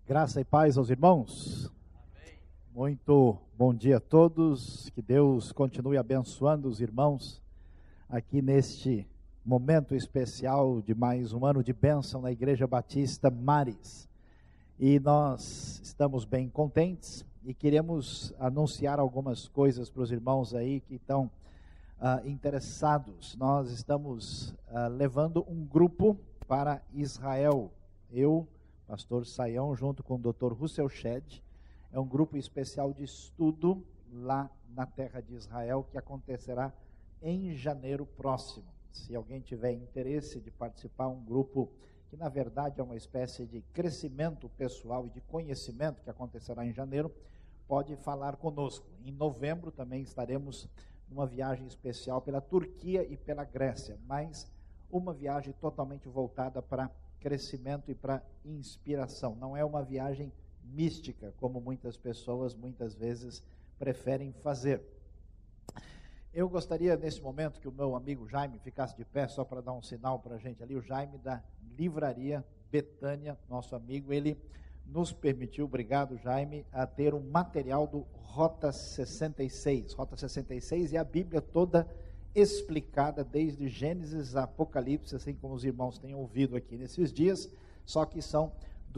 Graça e paz aos irmãos. Amém. Muito bom dia a todos, que Deus continue abençoando os irmãos aqui neste momento especial de mais um ano de bênção na Igreja Batista Mares. E nós estamos bem contentes e queremos anunciar algumas coisas para os irmãos aí que estão interessados. Nós estamos levando um grupo para Israel. Pastor Saião, junto com o Dr. Russell Shedd, é um grupo especial de estudo lá na terra de Israel, que acontecerá em janeiro próximo. Se alguém tiver interesse de participar, um grupo que na verdade é uma espécie de crescimento pessoal e de conhecimento que acontecerá em janeiro, pode falar conosco. Em novembro também estaremos numa viagem especial pela Turquia e pela Grécia, mas uma viagem totalmente voltada para crescimento e para inspiração. Não é uma viagem mística, como muitas pessoas muitas vezes preferem fazer. Eu gostaria nesse momento que o meu amigo Jaime ficasse de pé, só para dar um sinal para a gente ali. O Jaime da Livraria Betânia, nosso amigo, ele nos permitiu, obrigado Jaime, a ter um material do Rota 66. Rota 66 e a Bíblia toda explicada desde Gênesis a Apocalipse, assim como os irmãos têm ouvido aqui nesses dias, só que são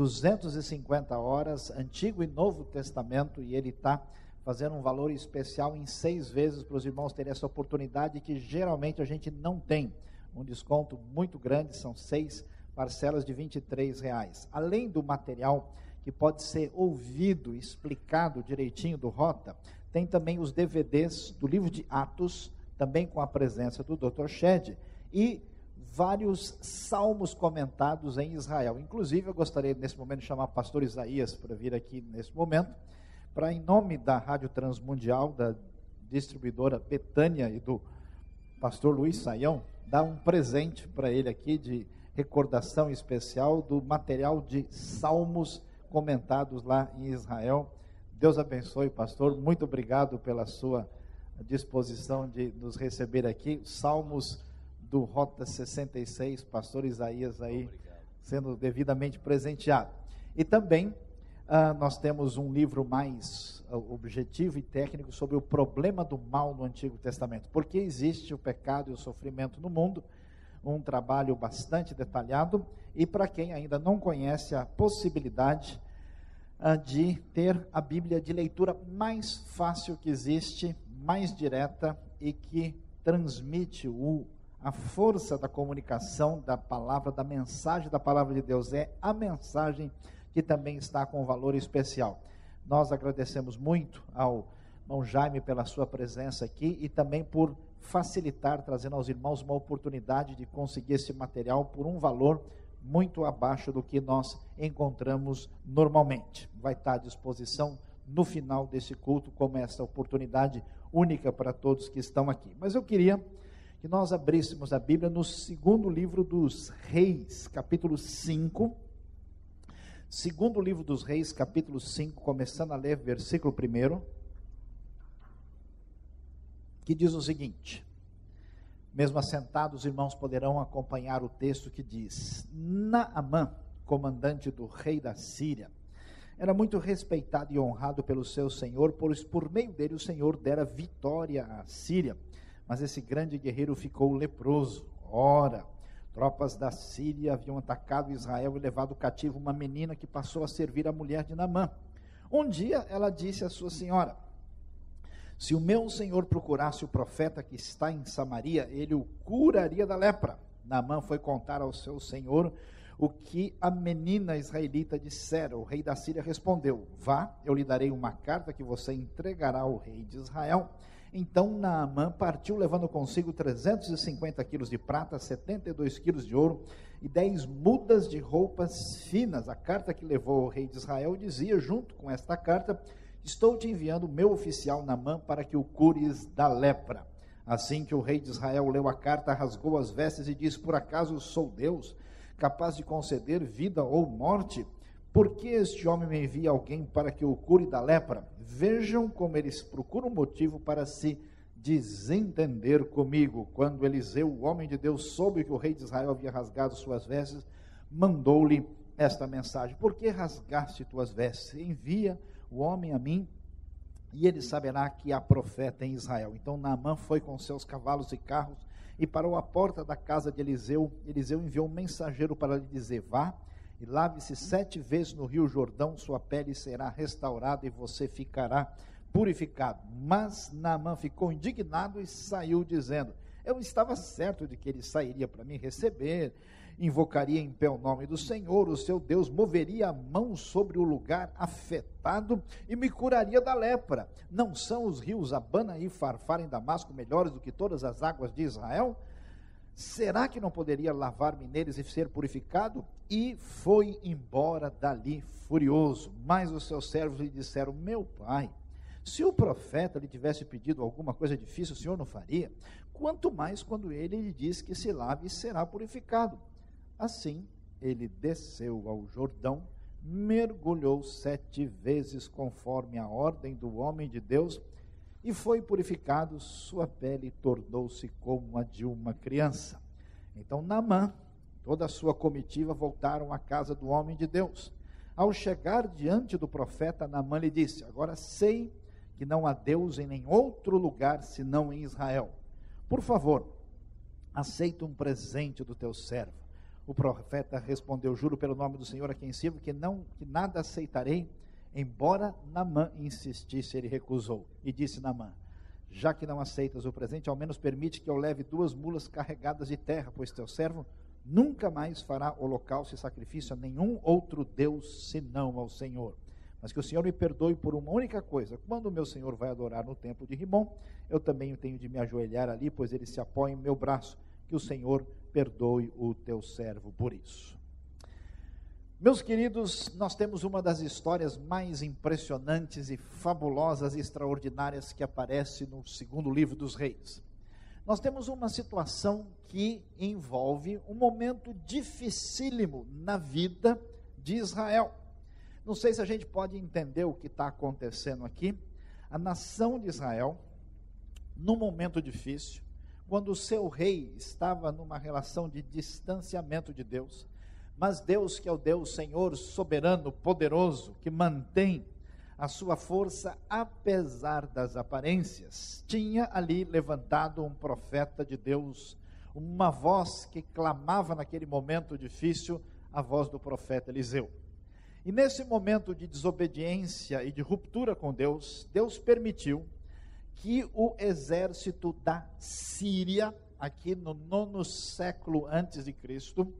250 horas, Antigo e Novo Testamento, e ele está fazendo um valor especial em 6 vezes para os irmãos terem essa oportunidade que geralmente a gente não tem, um desconto muito grande, são 6 parcelas de R$23. Além do material que pode ser ouvido, explicado direitinho do Rota, tem também os DVDs do livro de Atos, também com a presença do Dr. Shedd, e vários salmos comentados em Israel. Inclusive, eu gostaria nesse momento de chamar o pastor Isaías para vir aqui nesse momento, para em nome da Rádio Transmundial, da distribuidora Betânia e do pastor Luiz Saião, dar um presente para ele aqui de recordação especial do material de salmos comentados lá em Israel. Deus abençoe, pastor, muito obrigado pela sua disposição de nos receber aqui. Salmos do Rota 66, pastor Isaías aí sendo devidamente presenteado. E também nós temos um livro mais objetivo e técnico sobre o problema do mal no Antigo Testamento. Por que existe o pecado e o sofrimento no mundo? Um trabalho bastante detalhado, e para quem ainda não conhece, a possibilidade de ter a Bíblia de leitura mais fácil que existe, mais direta e que transmite a força da comunicação da palavra, da mensagem da palavra de Deus. É a mensagem que também está com valor especial. Nós agradecemos muito ao irmão Jaime pela sua presença aqui e também por facilitar, trazendo aos irmãos uma oportunidade de conseguir esse material por um valor muito abaixo do que nós encontramos normalmente. Vai estar à disposição no final desse culto, como essa oportunidade única para todos que estão aqui. Mas eu queria que nós abríssemos a Bíblia no segundo livro dos Reis, capítulo 5. Segundo livro dos Reis, capítulo 5, começando a ler versículo 1, que diz o seguinte: mesmo assentados, os irmãos poderão acompanhar o texto que diz: Naamã, comandante do rei da Síria, era muito respeitado e honrado pelo seu senhor, pois por meio dele o Senhor dera vitória à Síria. Mas esse grande guerreiro ficou leproso. Ora, tropas da Síria haviam atacado Israel e levado cativo uma menina que passou a servir a mulher de Naamã. Um dia ela disse à sua senhora: se o meu senhor procurasse o profeta que está em Samaria, ele o curaria da lepra. Naamã foi contar ao seu senhor o que a menina israelita dissera. O rei da Síria respondeu: vá, eu lhe darei uma carta que você entregará ao rei de Israel. Então Naamã partiu, levando consigo 350 quilos de prata, 72 quilos de ouro e 10 mudas de roupas finas. A carta que levou ao rei de Israel dizia, junto com esta carta: estou te enviando o meu oficial Naamã para que o cures da lepra. Assim que o rei de Israel leu a carta, rasgou as vestes e disse: por acaso sou Deus, capaz de conceder vida ou morte? Por que este homem me envia alguém para que o cure da lepra? Vejam como eles procuram motivo para se desentender comigo. Quando Eliseu, o homem de Deus, soube que o rei de Israel havia rasgado suas vestes, mandou-lhe esta mensagem: por que rasgaste tuas vestes? Envia o homem a mim, e ele saberá que há profeta em Israel. Então Naamã foi com seus cavalos e carros e parou à porta da casa de Eliseu. Eliseu enviou um mensageiro para lhe dizer: vá e lave-se 7 vezes no rio Jordão, sua pele será restaurada e você ficará purificado. Mas Naamã ficou indignado e saiu dizendo: eu estava certo de que ele sairia para me receber, invocaria em pé o nome do Senhor, o seu Deus, moveria a mão sobre o lugar afetado e me curaria da lepra. Não são os rios Abana e Farfar em Damasco melhores do que todas as águas de Israel? Será que não poderia lavar-me neles e ser purificado? E foi embora dali furioso. Mas os seus servos lhe disseram: meu pai, se o profeta lhe tivesse pedido alguma coisa difícil, o senhor não faria? Quanto mais quando ele lhe diz que se lave e será purificado. Assim, ele desceu ao Jordão, mergulhou 7 vezes conforme a ordem do homem de Deus, e foi purificado, sua pele tornou-se como a de uma criança. Então Naamã, toda a sua comitiva voltaram à casa do homem de Deus. Ao chegar diante do profeta, Naamã lhe disse: agora sei que não há Deus em nenhum outro lugar senão em Israel. Por favor, aceita um presente do teu servo. O profeta respondeu: juro pelo nome do Senhor a quem sirvo que nada aceitarei. Embora Naamã insistisse, ele recusou. E disse Naamã: já que não aceitas o presente, ao menos permite que eu leve 2 mulas carregadas de terra, pois teu servo nunca mais fará holocausto e sacrifício a nenhum outro Deus senão ao Senhor. Mas que o Senhor me perdoe por uma única coisa: quando o meu Senhor vai adorar no templo de Rimom, eu também tenho de me ajoelhar ali, pois ele se apoia em meu braço. Que o Senhor perdoe o teu servo por isso. Meus queridos, nós temos uma das histórias mais impressionantes e fabulosas e extraordinárias que aparece no 2º livro dos Reis. Nós temos uma situação que envolve um momento dificílimo na vida de Israel. Não sei se a gente pode entender o que está acontecendo aqui. A nação de Israel, num momento difícil, quando o seu rei estava numa relação de distanciamento de Deus, mas Deus, que é o Deus Senhor soberano, poderoso, que mantém a sua força apesar das aparências, tinha ali levantado um profeta de Deus, uma voz que clamava naquele momento difícil, a voz do profeta Eliseu. E nesse momento de desobediência e de ruptura com Deus, Deus permitiu que o exército da Síria, aqui no 9º século antes de Cristo,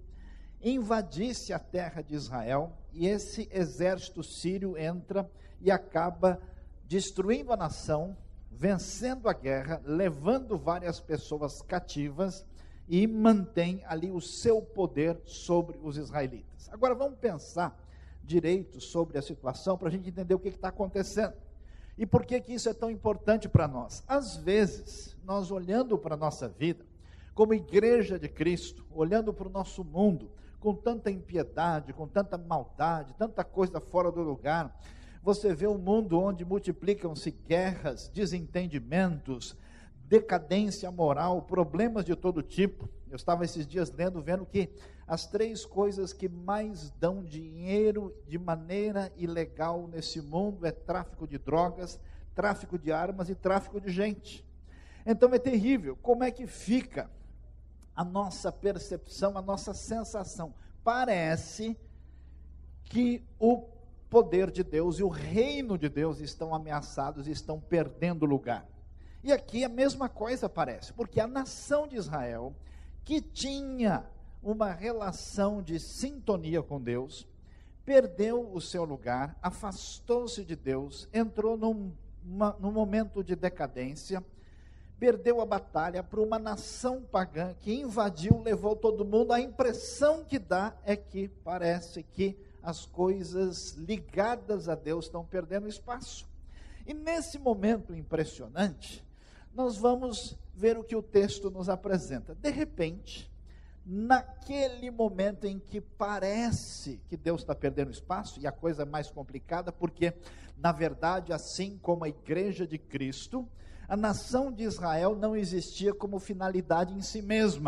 invadisse a terra de Israel, e esse exército sírio entra e acaba destruindo a nação, vencendo a guerra, levando várias pessoas cativas e mantém ali o seu poder sobre os israelitas. Agora vamos pensar direito sobre a situação para a gente entender o que está acontecendo. E por que isso é tão importante para nós? Às vezes, nós olhando para a nossa vida, como igreja de Cristo, olhando para o nosso mundo, com tanta impiedade, com tanta maldade, tanta coisa fora do lugar, você vê um mundo onde multiplicam-se guerras, desentendimentos, decadência moral, problemas de todo tipo. Eu estava esses dias vendo que as 3 coisas que mais dão dinheiro de maneira ilegal nesse mundo é tráfico de drogas, tráfico de armas e tráfico de gente. Então é terrível. Como é que fica a nossa percepção, a nossa sensação? Parece que o poder de Deus e o reino de Deus estão ameaçados e estão perdendo lugar. E aqui a mesma coisa aparece, porque a nação de Israel, que tinha uma relação de sintonia com Deus, perdeu o seu lugar, afastou-se de Deus, entrou num momento de decadência, perdeu a batalha para uma nação pagã que invadiu, levou todo mundo. A impressão que dá é que parece que as coisas ligadas a Deus estão perdendo espaço. E nesse momento impressionante, nós vamos ver o que o texto nos apresenta. De repente, naquele momento em que parece que Deus está perdendo espaço, e a coisa é mais complicada, porque, na verdade, assim como a igreja de Cristo, a nação de Israel não existia como finalidade em si mesma.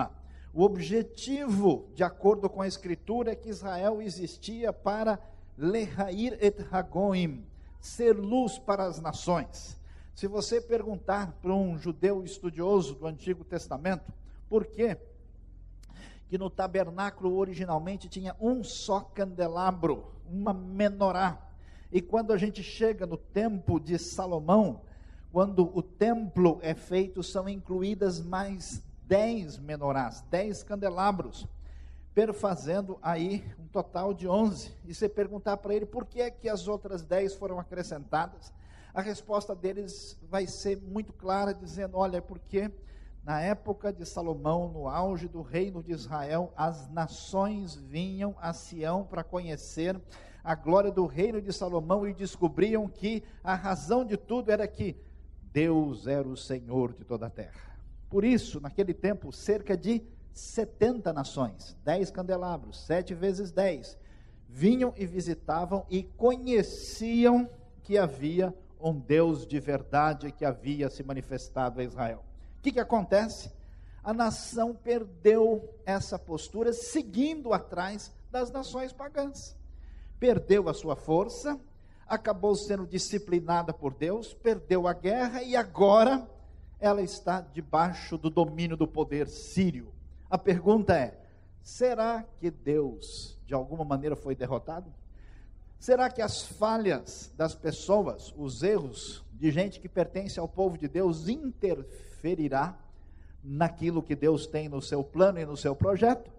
O objetivo, de acordo com a Escritura, é que Israel existia para lehair et hagoim, ser luz para as nações. Se você perguntar para um judeu estudioso do Antigo Testamento, por quê que no tabernáculo originalmente tinha um só candelabro, uma menorá, e quando a gente chega no tempo de Salomão, quando o templo é feito, são incluídas mais 10 menorás, 10 candelabros, perfazendo aí um total de 11. E você perguntar para ele por que é que as outras 10 foram acrescentadas, a resposta deles vai ser muito clara, dizendo: olha, é porque na época de Salomão, no auge do reino de Israel, as nações vinham a Sião para conhecer a glória do reino de Salomão e descobriam que a razão de tudo era que Deus era o Senhor de toda a terra. Por isso, naquele tempo, cerca de 70 nações, 10 candelabros, 7 vezes 10, vinham e visitavam e conheciam que havia um Deus de verdade que havia se manifestado a Israel. O que acontece? A nação perdeu essa postura, seguindo atrás das nações pagãs. Perdeu a sua força, acabou sendo disciplinada por Deus, perdeu a guerra e agora ela está debaixo do domínio do poder sírio. A pergunta é: será que Deus de alguma maneira foi derrotado? Será que as falhas das pessoas, os erros de gente que pertence ao povo de Deus interferirá naquilo que Deus tem no seu plano e no seu projeto?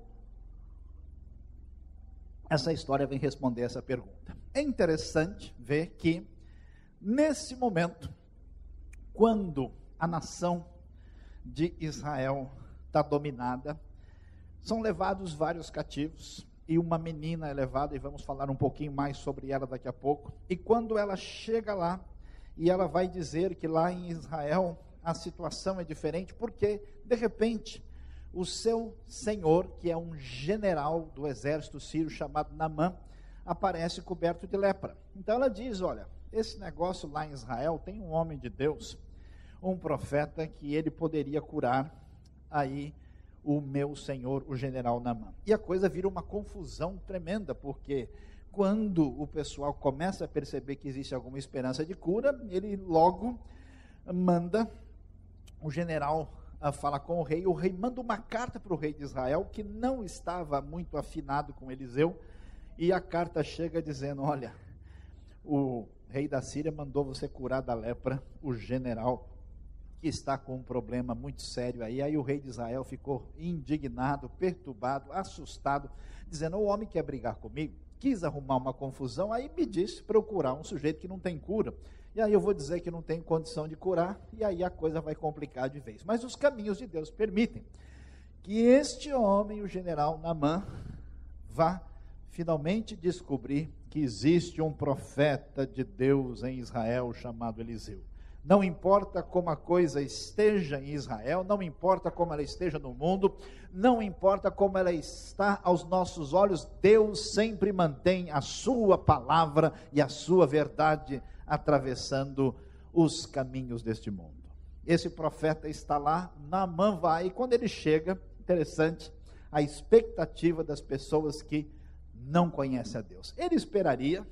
Essa história vem responder essa pergunta. É interessante ver que, nesse momento, quando a nação de Israel está dominada, são levados vários cativos, e uma menina é levada, e vamos falar um pouquinho mais sobre ela daqui a pouco. E quando ela chega lá, e ela vai dizer que lá em Israel a situação é diferente, porque de repente o seu senhor, que é um general do exército sírio chamado Naamã, aparece coberto de lepra. Então ela diz: olha, esse negócio lá em Israel tem um homem de Deus, um profeta, que ele poderia curar aí o meu senhor, o general Naamã. E a coisa vira uma confusão tremenda, porque quando o pessoal começa a perceber que existe alguma esperança de cura, ele logo manda o general falar com o rei manda uma carta para o rei de Israel, que não estava muito afinado com Eliseu, e a carta chega dizendo: olha, o rei da Síria mandou você curar da lepra o general, que está com um problema muito sério aí o rei de Israel ficou indignado, perturbado, assustado, dizendo: o homem quer brigar comigo, quis arrumar uma confusão, aí me disse procurar um sujeito que não tem cura, e aí eu vou dizer que não tem condição de curar, e aí a coisa vai complicar de vez. Mas os caminhos de Deus permitem que este homem, o general Naamã, vá finalmente descobrir que existe um profeta de Deus em Israel chamado Eliseu. Não importa como a coisa esteja em Israel, não importa como ela esteja no mundo, não importa como ela está aos nossos olhos, Deus sempre mantém a sua palavra e a sua verdade atravessando os caminhos deste mundo. Esse profeta está lá, Naamã vai, e quando ele chega, interessante, a expectativa das pessoas que não conhecem a Deus. Ele esperaria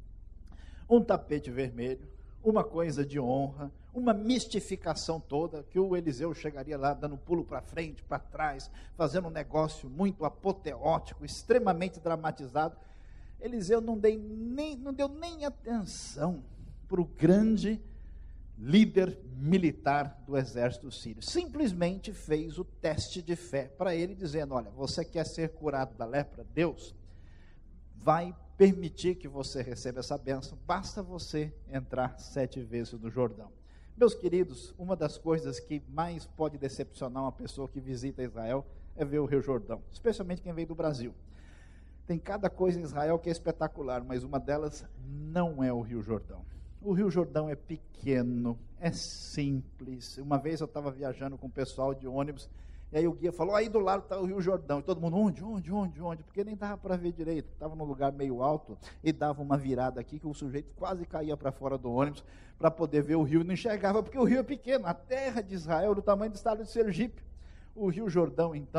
um tapete vermelho, uma coisa de honra, uma mistificação toda, que o Eliseu chegaria lá dando pulo para frente, para trás, fazendo um negócio muito apoteótico, extremamente dramatizado. Eliseu não deu nem atenção para o grande líder militar do exército sírio. Simplesmente fez o teste de fé para ele, dizendo: olha, você quer ser curado da lepra? Deus vai permitir que você receba essa bênção, basta você entrar 7 vezes no Jordão. Meus queridos, uma das coisas que mais pode decepcionar uma pessoa que visita Israel é ver o Rio Jordão, especialmente quem vem do Brasil. Tem cada coisa em Israel que é espetacular, mas uma delas não é o Rio Jordão. O Rio Jordão é pequeno, é simples. Uma vez eu estava viajando com o pessoal de ônibus, e aí o guia falou: aí do lado está o Rio Jordão, e todo mundo: onde? Porque nem dava para ver direito, estava num lugar meio alto, e dava uma virada aqui, que o sujeito quase caía para fora do ônibus, para poder ver o rio, e não enxergava, porque o rio é pequeno, a terra de Israel, do tamanho do estado de Sergipe. O Rio Jordão, então,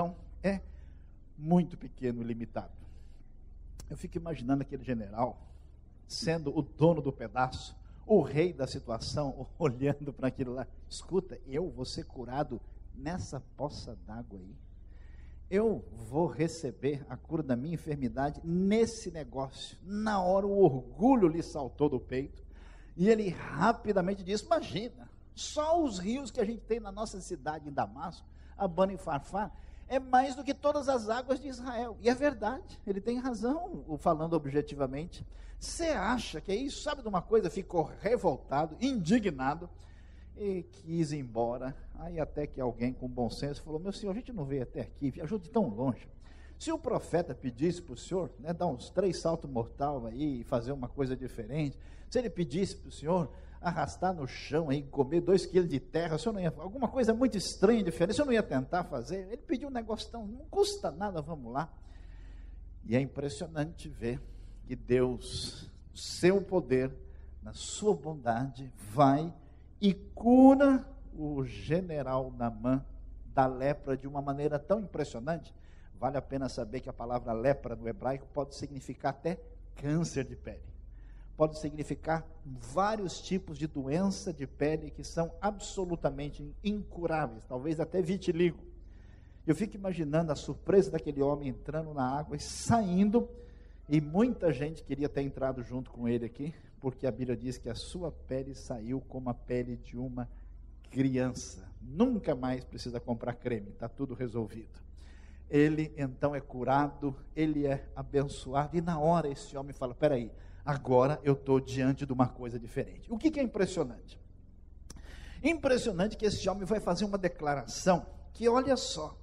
é muito pequeno e limitado. Eu fico imaginando aquele general, sendo o dono do pedaço, o rei da situação, olhando para aquilo lá. Escuta, eu vou ser curado nessa poça d'água aí. Eu vou receber a cura da minha enfermidade nesse negócio. Na hora o orgulho lhe saltou do peito, e ele rapidamente disse: imagina, só os rios que a gente tem na nossa cidade em Damasco, Abana e Farfá, é mais do que todas as águas de Israel. E é verdade, ele tem razão, falando objetivamente. Você acha que é isso? Sabe de uma coisa? Ficou revoltado, indignado, e quis ir embora. Aí até que alguém com bom senso falou: meu senhor, a gente não veio até aqui, viajou de tão longe. Se o profeta pedisse para o senhor, né, dar uns 3 saltos mortais aí, e fazer uma coisa diferente, se ele pedisse para o senhor arrastar no chão aí, comer 2 quilos de terra, o senhor não ia, alguma coisa muito estranha, diferente, o senhor não ia tentar fazer? Ele pediu um negócio tão, não custa nada, vamos lá. E é impressionante ver que Deus, seu poder, na sua bondade, vai e cura o general Naamã da lepra de uma maneira tão impressionante. Vale a pena saber que a palavra lepra no hebraico pode significar até câncer de pele. Pode significar vários tipos de doença de pele que são absolutamente incuráveis, talvez até vitiligo. Eu fico imaginando a surpresa daquele homem entrando na água e saindo, e muita gente queria ter entrado junto com ele aqui, porque a Bíblia diz que a sua pele saiu como a pele de uma criança. Nunca mais precisa comprar creme, está tudo resolvido. Ele então é curado, ele é abençoado, e na hora esse homem fala: peraí, agora eu estou diante de uma coisa diferente. O que é impressionante? Impressionante que esse homem vai fazer uma declaração que, olha só,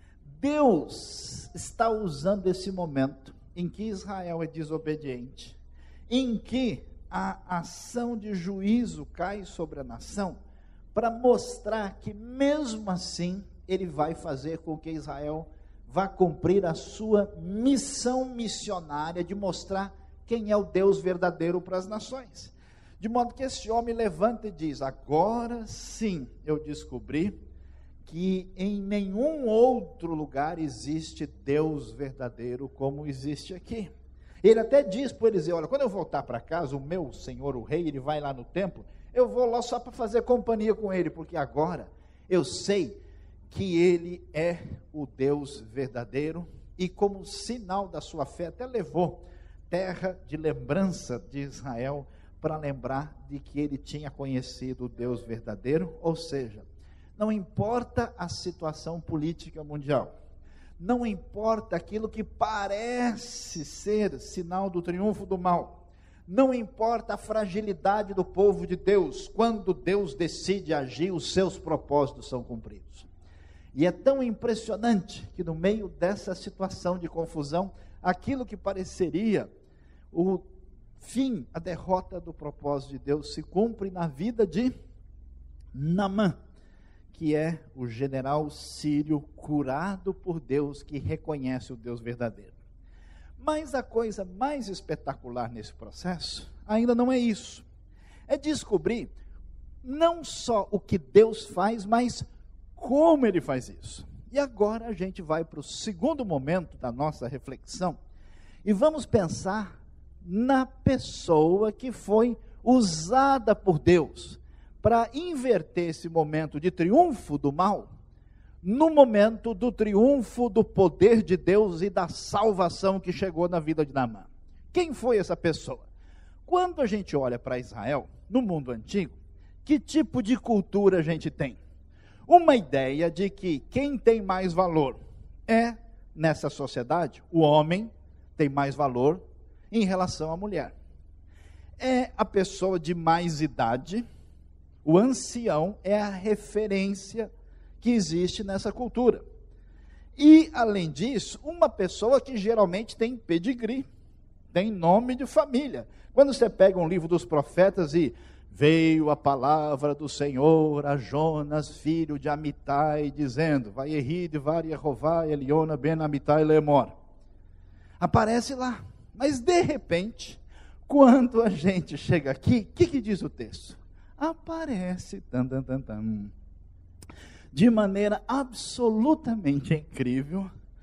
Deus está usando esse momento em que Israel é desobediente, em que a ação de juízo cai sobre a nação, para mostrar que mesmo assim ele vai fazer com que Israel vá cumprir a sua missão missionária de mostrar quem é o Deus verdadeiro para as nações. De modo que esse homem levanta e diz: agora sim eu descobri que em nenhum outro lugar existe Deus verdadeiro como existe aqui. Ele até diz para Eliseu: olha, quando eu voltar para casa, o meu senhor, o rei, ele vai lá no templo, eu vou lá só para fazer companhia com ele, porque agora eu sei que ele é o Deus verdadeiro, e como sinal da sua fé, até levou terra de lembrança de Israel, para lembrar de que ele tinha conhecido o Deus verdadeiro. Ou seja, não importa a situação política mundial, não importa aquilo que parece ser sinal do triunfo do mal, não importa a fragilidade do povo de Deus, quando Deus decide agir, os seus propósitos são cumpridos. E é tão impressionante que no meio dessa situação de confusão, aquilo que pareceria o fim, a derrota do propósito de Deus, se cumpre na vida de Naamã, que é o general sírio curado por Deus, que reconhece o Deus verdadeiro. Mas a coisa mais espetacular nesse processo ainda não é isso, é descobrir não só o que Deus faz, mas como ele faz isso. E agora a gente vai para o segundo momento da nossa reflexão, e vamos pensar na pessoa que foi usada por Deus para inverter esse momento de triunfo do mal no momento do triunfo do poder de Deus e da salvação que chegou na vida de Naamã. Quem foi essa pessoa? Quando a gente olha para Israel, no mundo antigo, que tipo de cultura a gente tem? Uma ideia de que quem tem mais valor é, nessa sociedade, o homem tem mais valor em relação à mulher. É a pessoa de mais idade, o ancião é a referência que existe nessa cultura. E, além disso, uma pessoa que geralmente tem pedigree, tem nome de família. Quando você pega um livro dos profetas e veio a palavra do Senhor a Jonas, filho de Amitai, dizendo: Vayehi devar Yehová Eliona ben Amitai lemor. Aparece lá. Mas de repente, quando a gente chega aqui, o que diz o texto? Aparece, de maneira absolutamente incrível,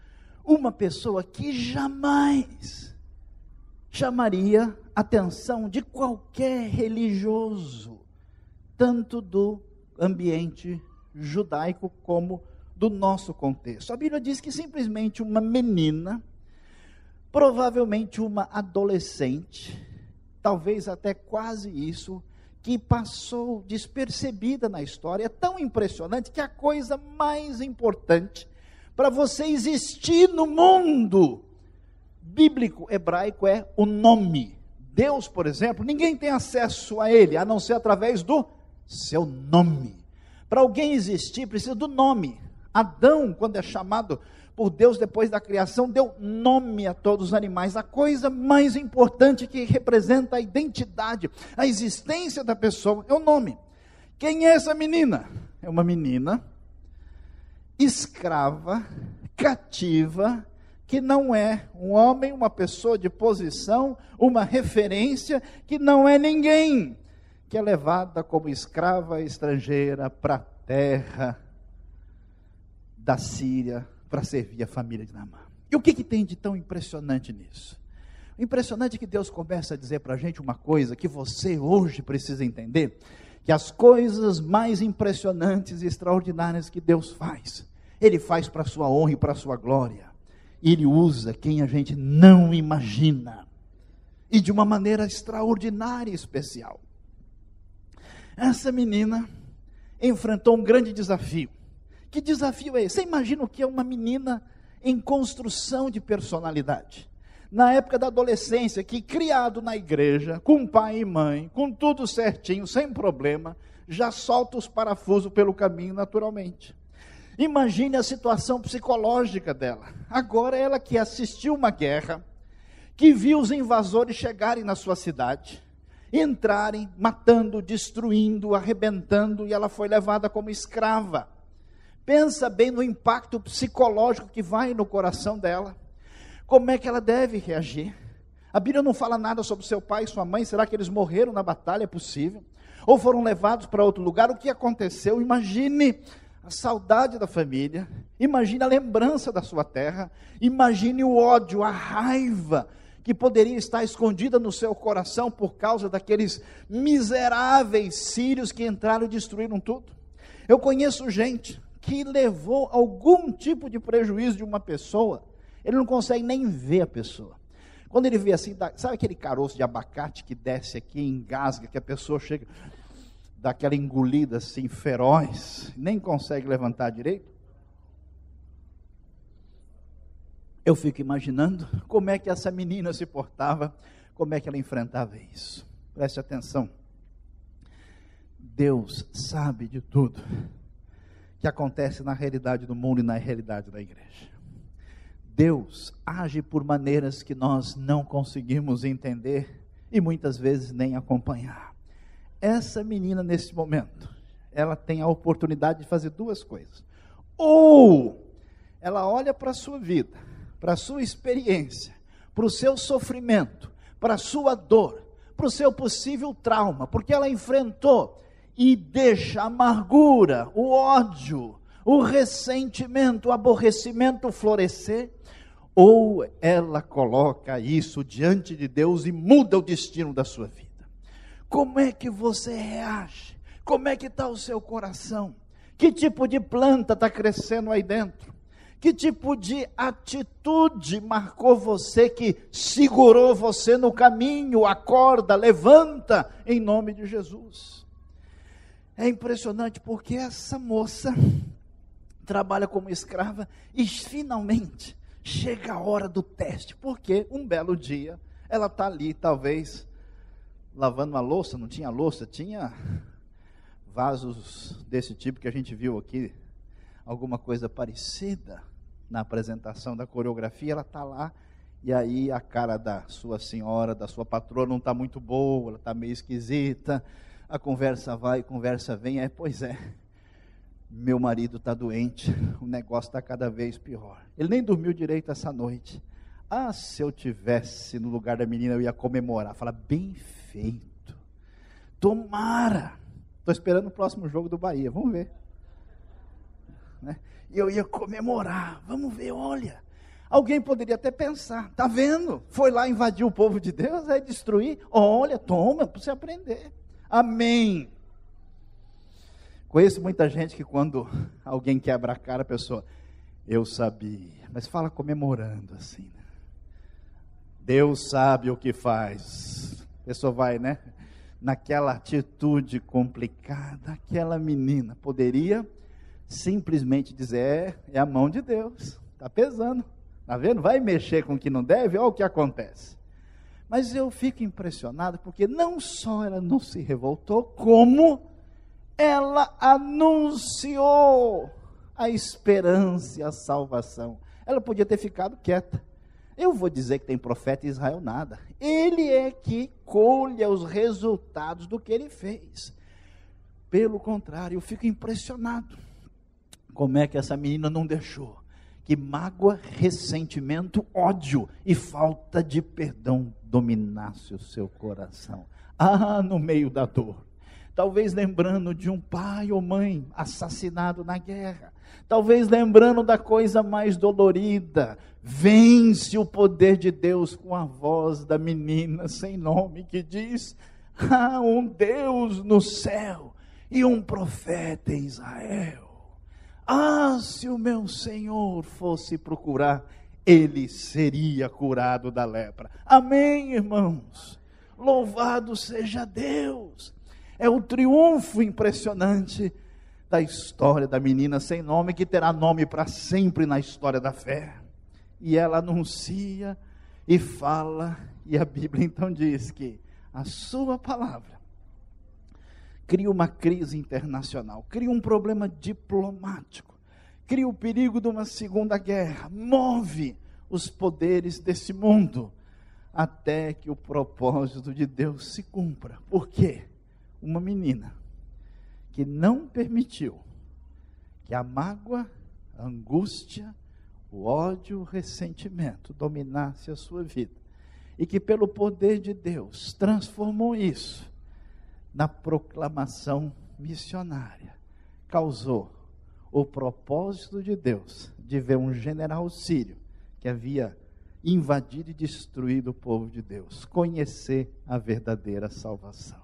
uma pessoa que jamais chamaria a atenção de qualquer religioso, tanto do ambiente judaico como do nosso contexto. A Bíblia diz que simplesmente uma menina, provavelmente uma adolescente, talvez até quase isso, que passou despercebida na história. É tão impressionante que a coisa mais importante para você existir no mundo bíblico hebraico é o nome. Deus, por exemplo, ninguém tem acesso a ele, a não ser através do seu nome. Para alguém existir, precisa do nome. Adão, quando é chamado por Deus depois da criação, deu nome a todos os animais. A coisa mais importante que representa a identidade, a existência da pessoa, é o nome. Quem é essa menina? É uma menina escrava, cativa, que não é um homem, uma pessoa de posição, uma referência, que não é ninguém, que é levada como escrava estrangeira para a terra da Síria, para servir a família de Naamã. E o que tem de tão impressionante nisso? O impressionante é que Deus começa a dizer para a gente uma coisa que você hoje precisa entender, que as coisas mais impressionantes e extraordinárias que Deus faz, Ele faz para a sua honra e para a sua glória. E Ele usa quem a gente não imagina, e de uma maneira extraordinária e especial. Essa menina enfrentou um grande desafio. Que desafio é esse? Você imagina o que é uma menina em construção de personalidade? Na época da adolescência, que criado na igreja, com pai e mãe, com tudo certinho, sem problema, já solta os parafusos pelo caminho naturalmente. Imagine a situação psicológica dela. Agora ela que assistiu uma guerra, que viu os invasores chegarem na sua cidade, entrarem, matando, destruindo, arrebentando, e ela foi levada como escrava. Pensa bem no impacto psicológico que vai no coração dela. Como é que ela deve reagir? A Bíblia não fala nada sobre seu pai e sua mãe. Será que eles morreram na batalha? É possível? Ou foram levados para outro lugar? O que aconteceu? Imagine a saudade da família. Imagine a lembrança da sua terra. Imagine o ódio, a raiva que poderia estar escondida no seu coração por causa daqueles miseráveis sírios que entraram e destruíram tudo. Eu conheço gente que levou algum tipo de prejuízo de uma pessoa, ele não consegue nem ver a pessoa. Quando ele vê assim, sabe aquele caroço de abacate que desce aqui, engasga, que a pessoa chega, dá aquela engolida assim, feroz, nem consegue levantar direito? Eu fico imaginando como é que essa menina se portava, como é que ela enfrentava isso. Preste atenção. Deus sabe de tudo que acontece na realidade do mundo e na realidade da igreja. Deus age por maneiras que nós não conseguimos entender e muitas vezes nem acompanhar. Essa menina nesse momento, ela tem a oportunidade de fazer duas coisas. Ou ela olha para a sua vida, para a sua experiência, para o seu sofrimento, para a sua dor, para o seu possível trauma, porque ela enfrentou, e deixa a amargura, o ódio, o ressentimento, o aborrecimento florescer, ou ela coloca isso diante de Deus e muda o destino da sua vida. Como é que você reage? Como é que está o seu coração? Que tipo de planta está crescendo aí dentro? Que tipo de atitude marcou você, que segurou você no caminho? Acorda, levanta, em nome de Jesus. É impressionante porque essa moça trabalha como escrava e finalmente chega a hora do teste, porque um belo dia ela está ali, talvez lavando uma louça, não tinha louça, tinha vasos desse tipo que a gente viu aqui, alguma coisa parecida na apresentação da coreografia. Ela está lá, e aí a cara da sua senhora, da sua patroa não está muito boa, ela está meio esquisita. A conversa vai, conversa vem, pois é, meu marido está doente, o negócio está cada vez pior. Ele nem dormiu direito essa noite. Ah, se eu tivesse no lugar da menina, eu ia comemorar. Fala, bem feito. Tomara. Estou esperando o próximo jogo do Bahia, vamos ver. Né? Eu ia comemorar, vamos ver, olha. Alguém poderia até pensar, está vendo? Foi lá invadir o povo de Deus, é destruir. Olha, toma, para você aprender. Amém. Conheço muita gente que quando alguém quebra a cara, a pessoa, eu sabia, mas fala comemorando assim, né? Deus sabe o que faz. A pessoa vai, né? Naquela atitude complicada, aquela menina poderia simplesmente dizer, é a mão de Deus, está pesando, está vendo? Vai mexer com o que não deve, olha o que acontece. Mas eu fico impressionado, porque não só ela não se revoltou, como ela anunciou a esperança e a salvação. Ela podia ter ficado quieta. Eu vou dizer que tem profeta em Israel nada. Ele é que colhe os resultados do que ele fez. Pelo contrário, eu fico impressionado. Como é que essa menina não deixou que mágoa, ressentimento, ódio e falta de perdão dominasse o seu coração? No meio da dor. Talvez lembrando de um pai ou mãe assassinado na guerra. Talvez lembrando da coisa mais dolorida. Vence o poder de Deus com a voz da menina sem nome que diz: há um Deus no céu e um profeta em Israel. Se o meu Senhor fosse procurar, ele seria curado da lepra. Amém, irmãos? Louvado seja Deus! É o triunfo impressionante da história da menina sem nome, que terá nome para sempre na história da fé. E ela anuncia e fala, e a Bíblia então diz que a sua palavra cria uma crise internacional, cria um problema diplomático, cria o perigo de uma segunda guerra, move os poderes desse mundo, até que o propósito de Deus se cumpra. Por quê? Uma menina que não permitiu que a mágoa, a angústia, o ódio, o ressentimento dominasse a sua vida, e que pelo poder de Deus transformou isso na proclamação missionária, causou o propósito de Deus de ver um general sírio que havia invadido e destruído o povo de Deus conhecer a verdadeira salvação.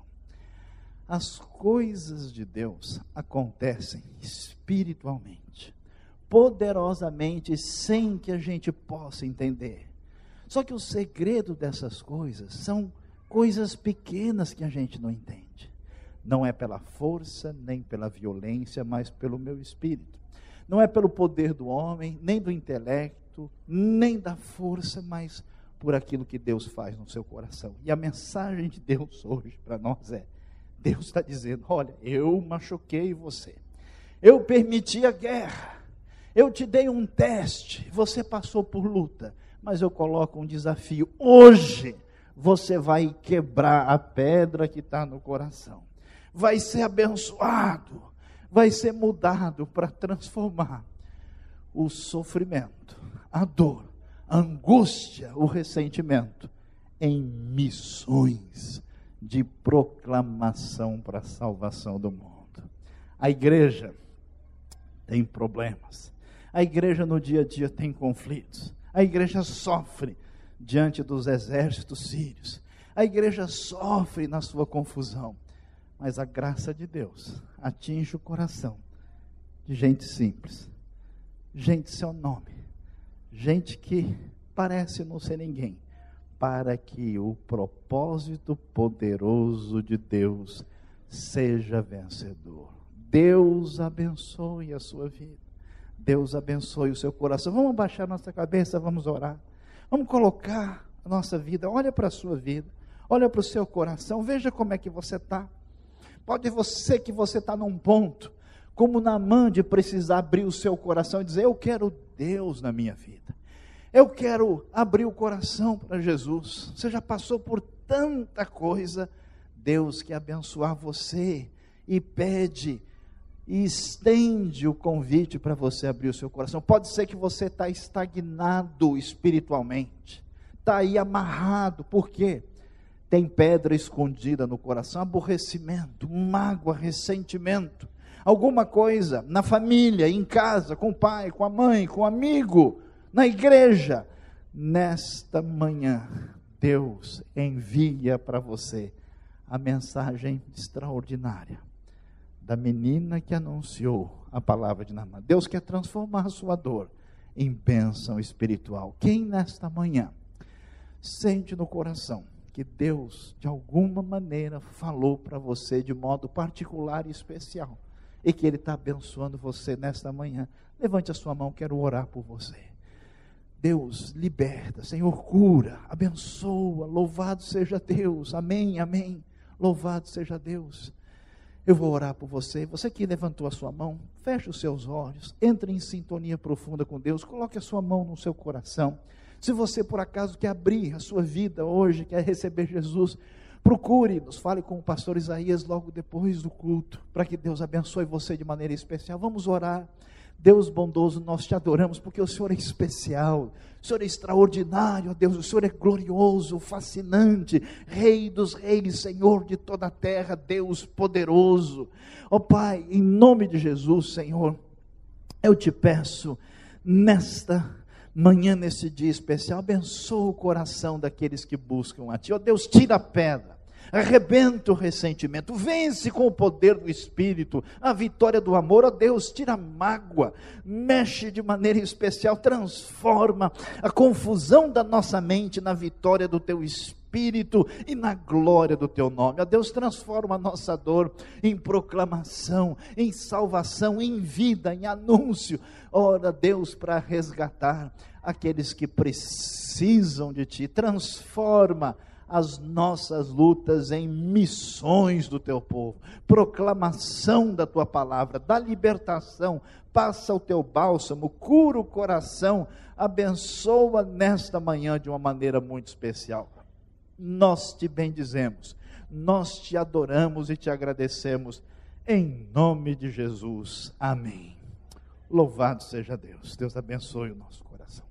As coisas de Deus acontecem espiritualmente, poderosamente, sem que a gente possa entender. Só que o segredo dessas coisas são coisas pequenas que a gente não entende. Não é pela força, nem pela violência, mas pelo meu espírito. Não é pelo poder do homem, nem do intelecto, nem da força, mas por aquilo que Deus faz no seu coração. E a mensagem de Deus hoje para nós é: Deus está dizendo, olha, eu machuquei você, eu permiti a guerra, eu te dei um teste, você passou por luta, mas eu coloco um desafio, hoje você vai quebrar a pedra que está no coração, vai ser abençoado, vai ser mudado para transformar o sofrimento, a dor, a angústia, o ressentimento em missões de proclamação para a salvação do mundo. A igreja tem problemas, a igreja no dia a dia tem conflitos, a igreja sofre diante dos exércitos sírios, a igreja sofre na sua confusão, mas a graça de Deus atinge o coração de gente simples, gente sem nome, gente que parece não ser ninguém, para que o propósito poderoso de Deus seja vencedor. Deus abençoe a sua vida, Deus abençoe o seu coração. Vamos abaixar nossa cabeça, vamos orar, vamos colocar a nossa vida, olha para a sua vida, olha para o seu coração, veja como é que você está. Pode ser que você está num ponto, como Naamã, de precisar abrir o seu coração e dizer, eu quero Deus na minha vida. Eu quero abrir o coração para Jesus. Você já passou por tanta coisa. Deus quer abençoar você e pede e estende o convite para você abrir o seu coração. Pode ser que você está estagnado espiritualmente, está aí amarrado. Por quê? Tem pedra escondida no coração, aborrecimento, mágoa, ressentimento, alguma coisa na família, em casa, com o pai, com a mãe, com o amigo, na igreja. Nesta manhã, Deus envia para você a mensagem extraordinária da menina que anunciou a palavra de Naamã. Deus quer transformar a sua dor em bênção espiritual. Quem nesta manhã sente no coração que Deus de alguma maneira falou para você de modo particular e especial, e que Ele está abençoando você nesta manhã, levante a sua mão, quero orar por você. Deus liberta, Senhor cura, abençoa, louvado seja Deus, amém, amém, louvado seja Deus. Eu vou orar por você. Você que levantou a sua mão, feche os seus olhos, entre em sintonia profunda com Deus, coloque a sua mão no seu coração. Se você por acaso quer abrir a sua vida hoje, quer receber Jesus, procure-nos, fale com o pastor Isaías logo depois do culto, para que Deus abençoe você de maneira especial. Vamos orar. Deus bondoso, nós te adoramos, porque o Senhor é especial, o Senhor é extraordinário, ó Deus, o Senhor é glorioso, fascinante, Rei dos reis, Senhor de toda a terra, Deus poderoso. Ó Pai, em nome de Jesus, Senhor, eu te peço, nesta manhã, nesse dia especial, abençoa o coração daqueles que buscam a Ti. Ó Deus, tira a pedra, arrebenta o ressentimento, vence com o poder do Espírito, a vitória do amor. Ó Deus, tira a mágoa, mexe de maneira especial, transforma a confusão da nossa mente na vitória do Teu Espírito e na glória do Teu nome. Ó Deus, transforma a nossa dor em proclamação, em salvação, em vida, em anúncio. Ora Deus, para resgatar aqueles que precisam de Ti, transforma as nossas lutas em missões do Teu povo, proclamação da Tua palavra, da libertação. Passa o Teu bálsamo, cura o coração, abençoa nesta manhã de uma maneira muito especial. Nós te bendizemos, nós te adoramos e te agradecemos, em nome de Jesus, amém. Louvado seja Deus. Deus abençoe o nosso coração.